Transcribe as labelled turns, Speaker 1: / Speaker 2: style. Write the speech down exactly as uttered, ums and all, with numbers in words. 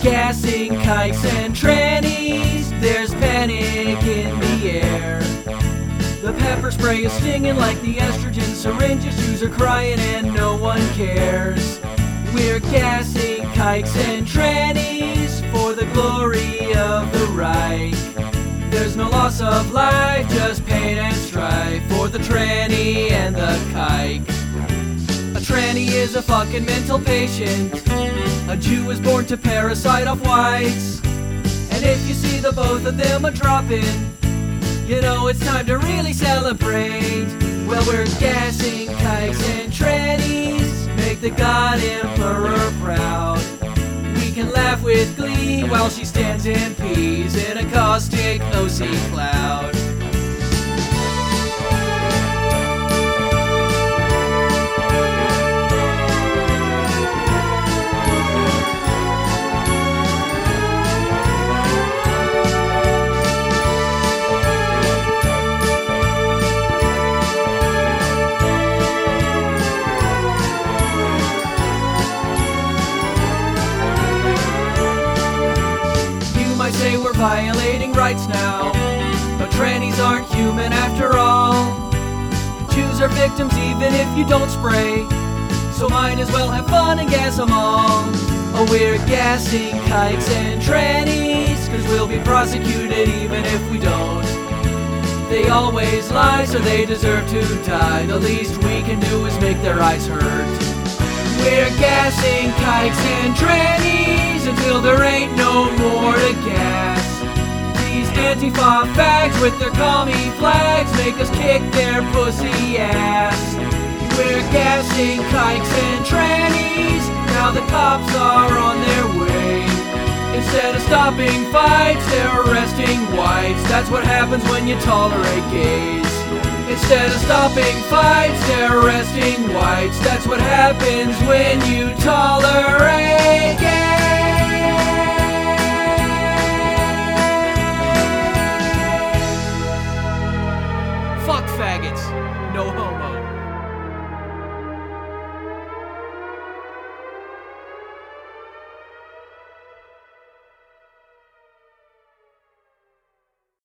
Speaker 1: gassing kikes and trannies. There's panic in the air. The pepper spray is stinging like the estrogen syringe. Issues are crying and no one cares. We're gassing kikes and trannies for the glory of the Reich. There's no loss of life, just pain and strife for the tranny and the kike. A tranny is a fucking mental patient. A Jew is born to parasite off whites. And if you see the both of them a dropping, you know it's time to really celebrate. Well, we're gassing kikes and trannies, make the God Emperor proud. We can laugh with glee while she stands and pees in a caustic O C cloud. Say we're violating rights now, but trannies aren't human after all. Jews are victims even if you don't spray, so might as well have fun and gas them all. Oh, we're gassing kikes and trannies, cause we'll be prosecuted even if we don't. They always lie, so they deserve to die. The least we can do is make their eyes hurt. We're gassing kikes and trannies until there ain't no more to gas. These Antifa fags with their commie flags make us kick their pussy ass. We're gassing kikes and trannies, now the cops are on their way. Instead of stopping fights, they're arresting whites. That's what happens when you tolerate gays. Instead of stopping fights, they're arresting whites. That's what happens when you tolerate gays.